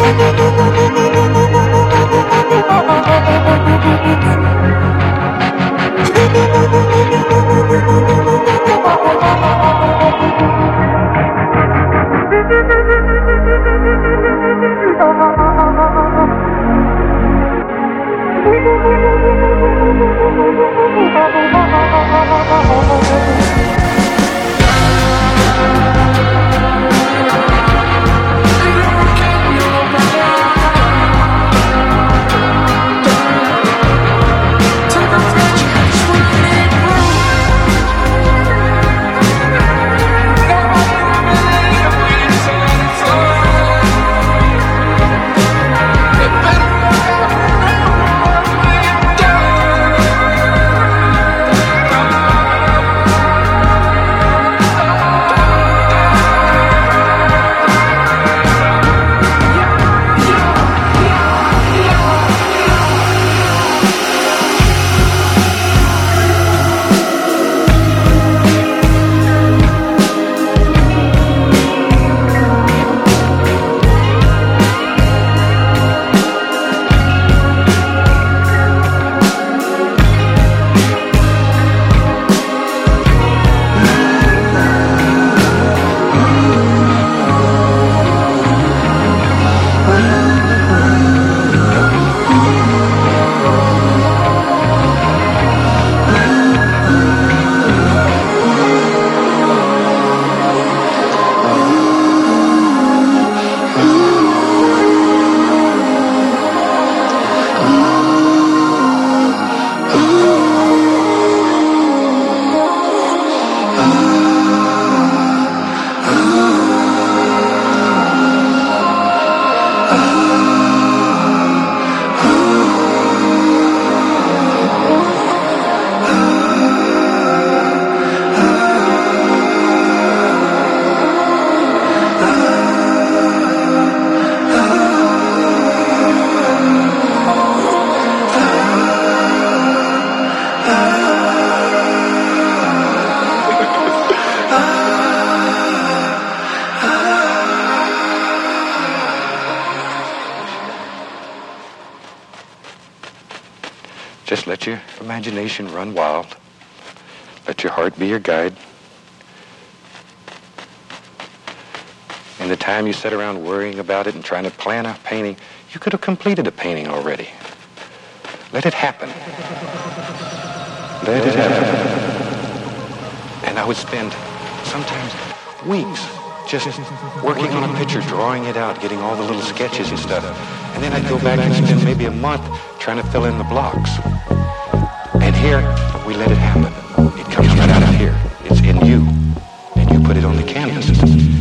Just let your imagination run wild. Let your heart be your guide. In the time you sit around worrying about it and trying to plan a painting, you could have completed a painting already. Let it happen. Let it happen. And I would spend sometimes weeks just working on a picture, drawing it out, getting all the little sketches and stuff. And then I'd go back and spend maybe a month trying to fill in the blocks. And here, we let it happen. It comes right out of here. It's in you. And you put it on the canvas.